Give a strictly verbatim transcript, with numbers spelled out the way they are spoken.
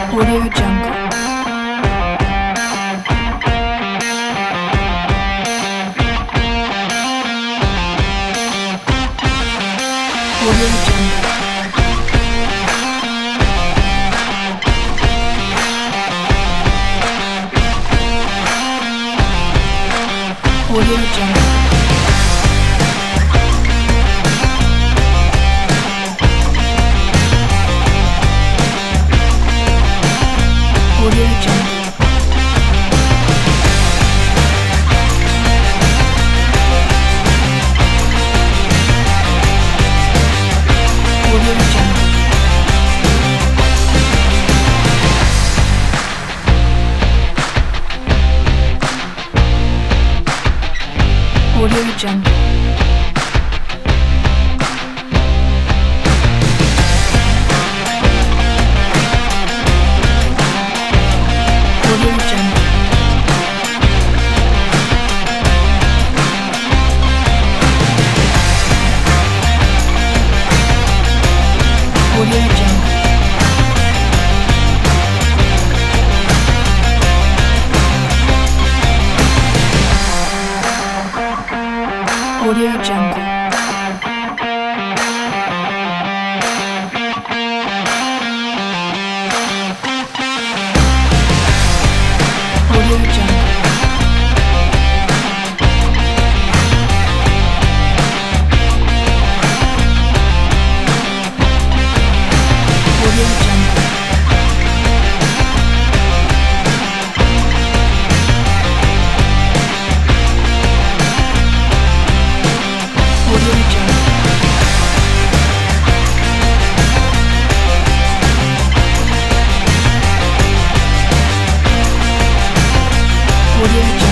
Audio Jungle. Audio Jungle. Audio Jungle. Audio Jungle. Audio Jungle. Audio Jungle. Audio Jungle. Audio Jungle. Audio Jungle. Audio Jungle. Audio Jungle. Audio Jungle. Audio Jungle.